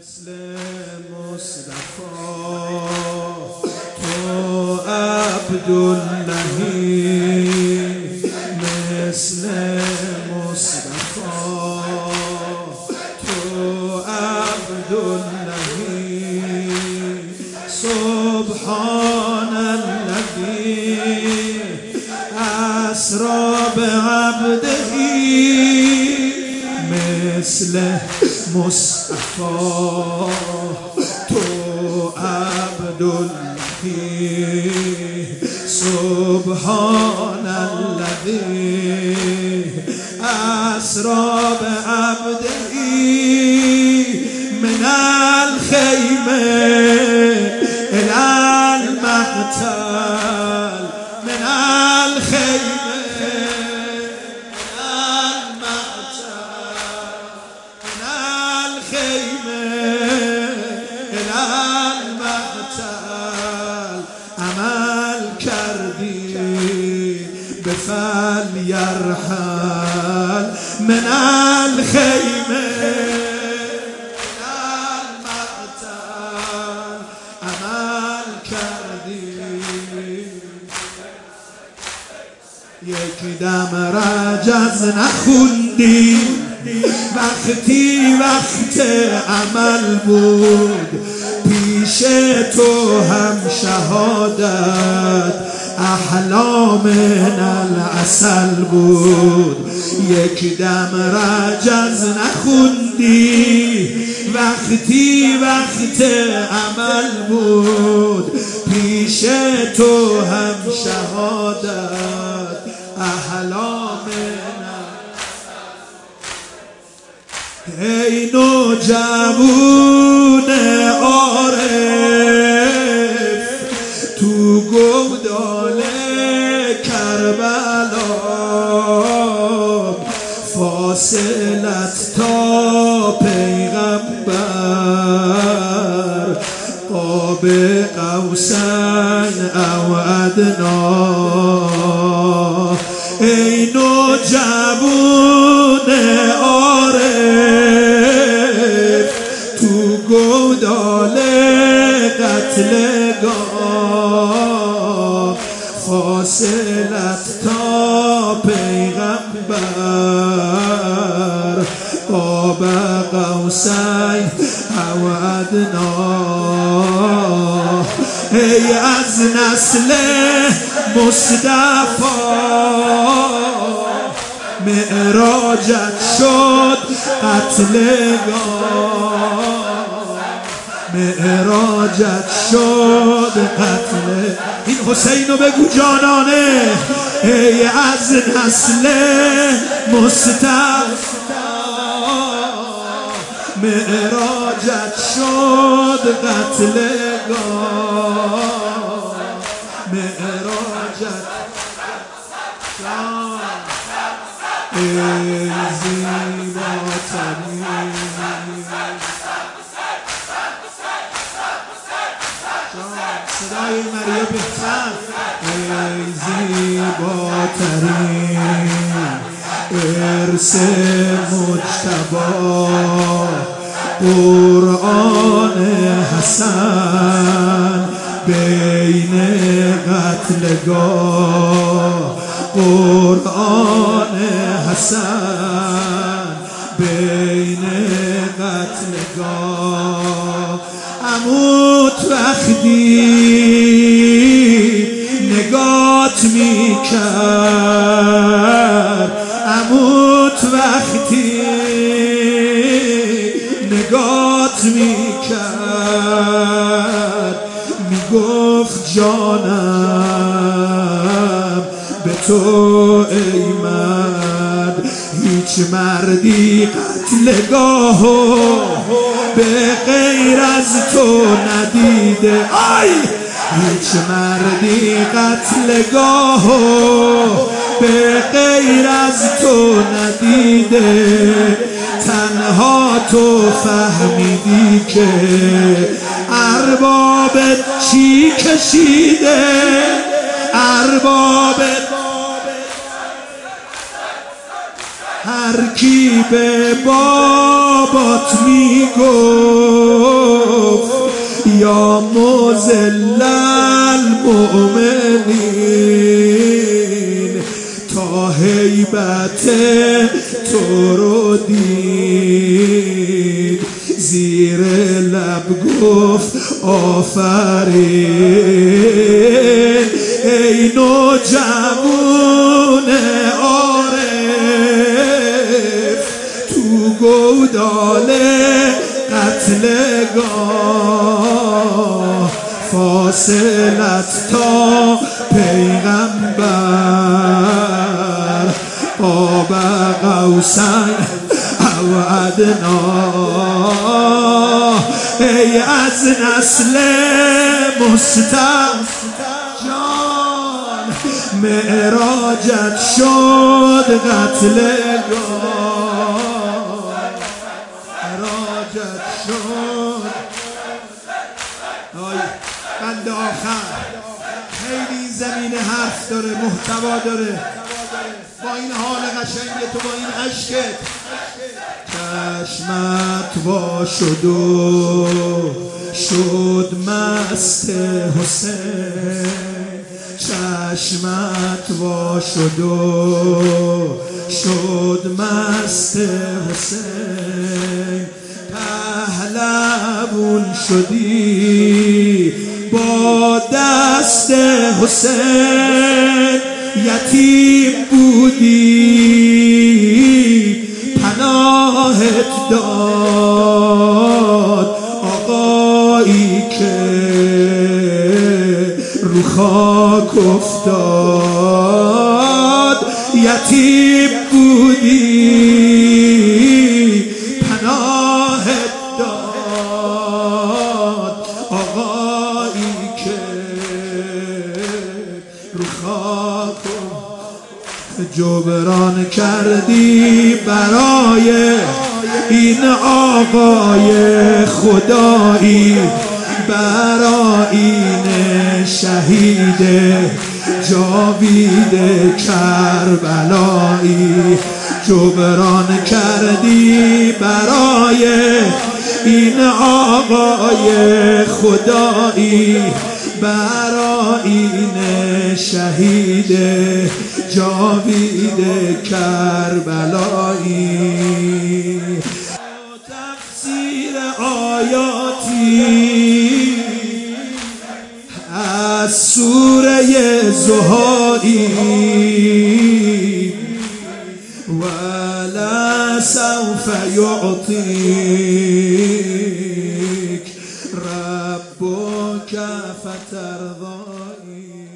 مثل مصطفی تو عبداللهی، مثل مصطفی تو عبداللهی. سبحان الذی اسری بعبده مثل مصطفی تو عبداللهی. سبحان الذی اسری بعبده من الخیمه الی المقتل، من الخیمه فلیرحل من الخیمه المقتل. عمل کردی یک دم رجز نخوندی وقتی وقت عمل بود، پیش تو هم شهادت احلام من العسل بود. یک دم رجز نخوندی وقتی وقت عمل بود، پیش تو هم شهادت احلام من العسل. ای نوجوان عارف تو گودال کربلا، فاصلت تا پیغمبر قاب قوسین او ادنا. ای نوجوان عارف تو گودال قتلگاه، فاصلت تا پیغمبر قاب قوسین او ادنا. ای از نسل مصطفی معراجت شد قتلگاه، معراجت شد قتل. این حسینو بگو جانانه. ای از نسل مصطفی معراجت شد قتلگاه، معراجت شد. ای زیباترین صدای مریم بهتر. ای زیباترین ارث مجتبی، قرآن حسن بین قتلگاه، قرآن حسن بین قتلگاه. عموت وقتی نگات میکرد، عموت وقتی نگات میکرد، میگفت جانم به تو ای مرد، هیچ مردی قتلگاهو به غیر از تو ندیده. آی هیچ مردی قتلگاهو به غیر از تو ندیده. تنها تو فهمیدی که اربابت چی کشیده، اربابت هر کی به بابات میگو یا مذل المؤمنین تا هیبت تو رو دید زیر لب گفت آفرین ای نوجوان عارف تو گودال قتلگاه فاصلت تا پیغمبر قاب قوسین او ادنا ای از نسل مصطفی جان معراجت شد قتلگاه معراجت شد بند آخر خیلی زمین حرف داره محتوا داره با این حال قشنگ تو با این عشقت چشمت وا شد و شد مست حسین چشمت وا شد و شد مست حسین پهلوون شدی با دست حسین یتیم بودی پناهت داد آقایی که رو خاک افتاد یتیم بودی پناهت داد آقایی که رو خاک جبران کردی برای این آقای خدایی برای این شهید جاوید کربلایی جبران کردی برای این آقای خدایی برای این شهید جاوید کربلایی تفسیر آیاتی از سوره زهایی ولا سوف يعطيك ربك فترضى